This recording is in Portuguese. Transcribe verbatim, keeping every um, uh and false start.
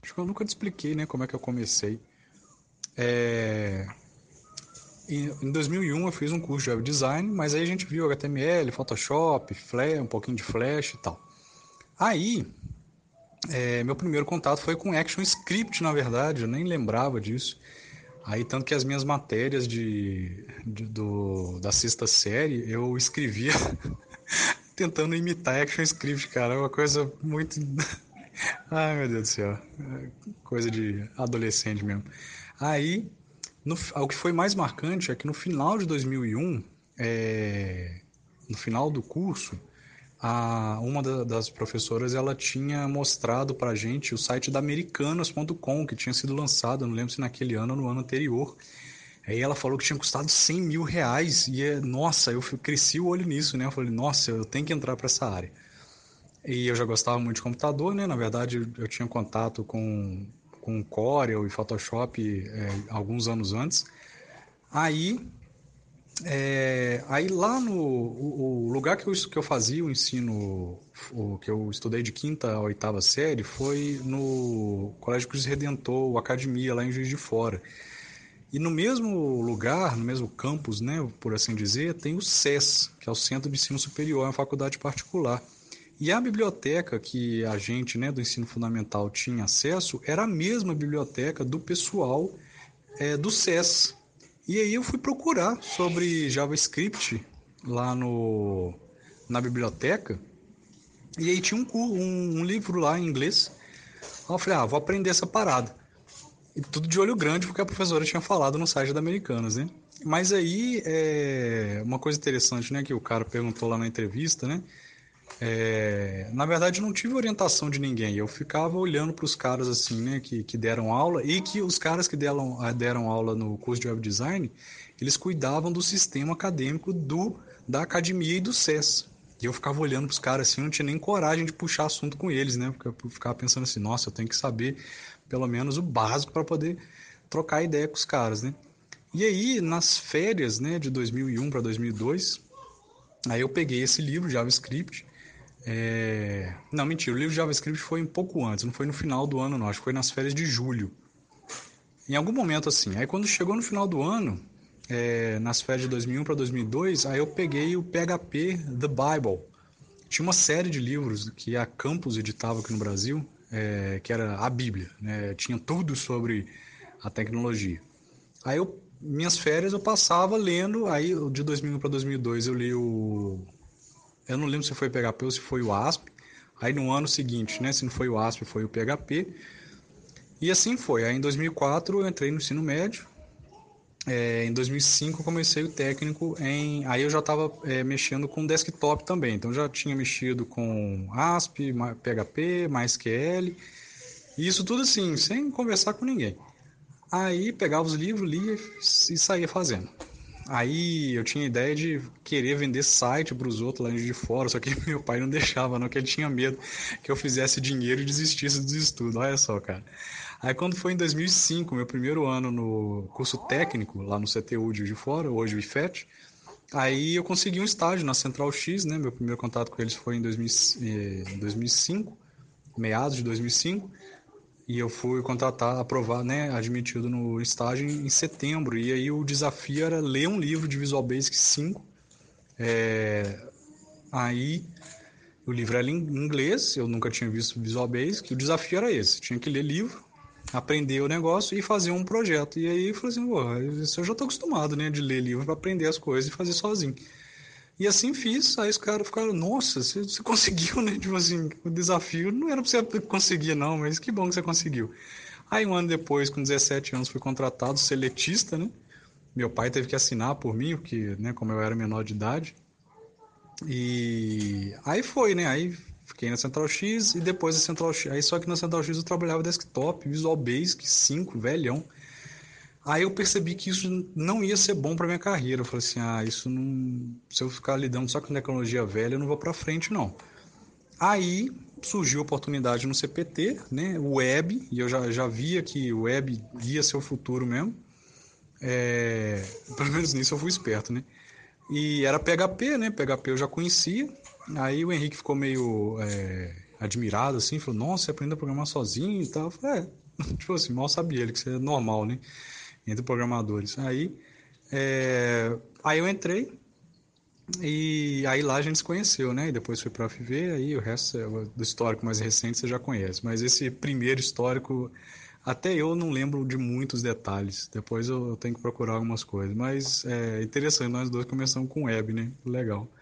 Acho que eu nunca te expliquei, né, como é que eu comecei. É... Em dois mil e um eu fiz um curso de web design, mas aí a gente viu H T M L, Photoshop, Flash, um pouquinho de Flash e tal. Aí, é, meu primeiro contato foi com ActionScript, na verdade, eu nem lembrava disso. Aí, tanto que as minhas matérias de, de- do, da sexta série, eu escrevia tentando imitar ActionScript, cara. É uma coisa muito... Ai, meu Deus do céu. É coisa de adolescente mesmo. Aí, no, o que foi mais marcante é que no final de dois mil e um, é, no final do curso, a, uma da, das professoras ela tinha mostrado pra gente o site da americanas ponto com, que tinha sido lançado, não lembro se naquele ano ou no ano anterior. Aí ela falou que tinha custado cem mil reais. E, é, nossa, eu cresci o olho nisso, né? Eu falei, nossa, eu tenho que entrar para essa área. E eu já gostava muito de computador, né? Na verdade, eu, eu tinha contato com, com Corel e Photoshop é, alguns anos antes. Aí, é, aí lá no o, o lugar que eu, que eu fazia o ensino, o, que eu estudei de quinta a oitava série, foi no Colégio Cristo Redentor, o Academia, lá em Juiz de Fora. E no mesmo lugar, no mesmo campus, né, por assim dizer, tem o SES, que é o Centro de Ensino Superior, é uma faculdade particular. E a biblioteca que a gente, né, do ensino fundamental tinha acesso era a mesma biblioteca do pessoal é, do SES. E aí eu fui procurar sobre JavaScript lá no, na biblioteca, e aí tinha um, um, um livro lá em inglês. Aí eu falei, ah, vou aprender essa parada. E tudo de olho grande, porque a professora tinha falado no site da Americanas, né? Mas aí, é uma coisa interessante, né, que o cara perguntou lá na entrevista, né? É, na verdade, não tive orientação de ninguém. Eu ficava olhando para os caras assim, né, que, que deram aula e que os caras que deram, deram aula no curso de web design, eles cuidavam do sistema acadêmico do da academia e do SES. E eu ficava olhando para os caras assim, não tinha nem coragem de puxar assunto com eles, né? Porque eu ficava pensando assim, nossa, eu tenho que saber pelo menos o básico para poder trocar ideia com os caras, né? E aí, nas férias, né, de dois mil e um para dois mil e dois, aí eu peguei esse livro, JavaScript. É... Não, mentira, o livro de JavaScript foi um pouco antes, não foi no final do ano, não, acho que foi nas férias de julho. Em algum momento assim. Aí quando chegou no final do ano, é... nas férias de dois mil e um para dois mil e dois, aí eu peguei o P H P The Bible. Tinha uma série de livros que a Campus editava aqui no Brasil, é... que era a Bíblia, né? Tinha tudo sobre a tecnologia. Aí eu, minhas férias eu passava lendo, aí de dois mil e um para dois mil e dois eu li o... Eu não lembro se foi o P H P ou se foi o A S P. Aí no ano seguinte, né, se não foi o A S P, foi o P H P. E assim foi. Aí em dois mil e quatro eu entrei no ensino médio. É, em dois mil e cinco eu comecei o técnico em... Aí eu já estava é, mexendo com desktop também. Então já tinha mexido com A S P, P H P, MySQL. E isso tudo assim, sem conversar com ninguém. Aí pegava os livros, lia e saía fazendo. Aí eu tinha a ideia de querer vender site para os outros lá de fora, só que meu pai não deixava, não, que ele tinha medo que eu fizesse dinheiro e desistisse dos estudos. Olha só, cara. Aí quando foi em dois mil e cinco, meu primeiro ano no curso técnico, lá no C T U de Juiz de Fora, hoje o I F E T, aí eu consegui um estágio na Central X, né? Meu primeiro contato com eles foi em dois mil, eh, dois mil e cinco, meados de dois mil e cinco. E eu fui contratar, aprovado, né, admitido no estágio em setembro. E aí o desafio era ler um livro de Visual Basic cinco. É... Aí o livro era em inglês, eu nunca tinha visto Visual Basic. O desafio era esse: tinha que ler livro, aprender o negócio e fazer um projeto. E aí eu falei assim: pô, isso eu já estou acostumado, né, de ler livro para aprender as coisas e fazer sozinho. E assim fiz. Aí os caras ficaram: nossa, você, você conseguiu, né? Tipo assim, o desafio não era pra você conseguir, não, mas que bom que você conseguiu. Aí um ano depois, com dezessete anos, fui contratado seletista, né? Meu pai teve que assinar por mim, porque, né, como eu era menor de idade. E aí foi, né? Aí fiquei na Central X e depois da Central X. Aí só que na Central X eu trabalhava desktop, Visual Basic cinco, velhão. Aí eu percebi que isso não ia ser bom para minha carreira. Eu falei assim: ah, isso não. Se eu ficar lidando só com tecnologia velha, eu não vou para frente, não. Aí surgiu a oportunidade no C P T, né? Web, e eu já, já via que o web ia ser o futuro mesmo. É, pelo menos nisso eu fui esperto, né? E era P H P, né? P H P eu já conhecia. Aí o Henrique ficou meio é, admirado, assim, falou, nossa, você aprendeu a programar sozinho e tal. Eu falei, é, tipo assim, mal sabia ele que isso é normal, né? Entre programadores. Aí, é... aí eu entrei e aí lá a gente se conheceu, né? E depois fui pra U F V, aí o resto é- do histórico mais recente você já conhece. Mas esse primeiro histórico, até eu não lembro de muitos detalhes. Depois eu tenho que procurar algumas coisas. Mas é interessante, nós dois começamos com web, né? Legal.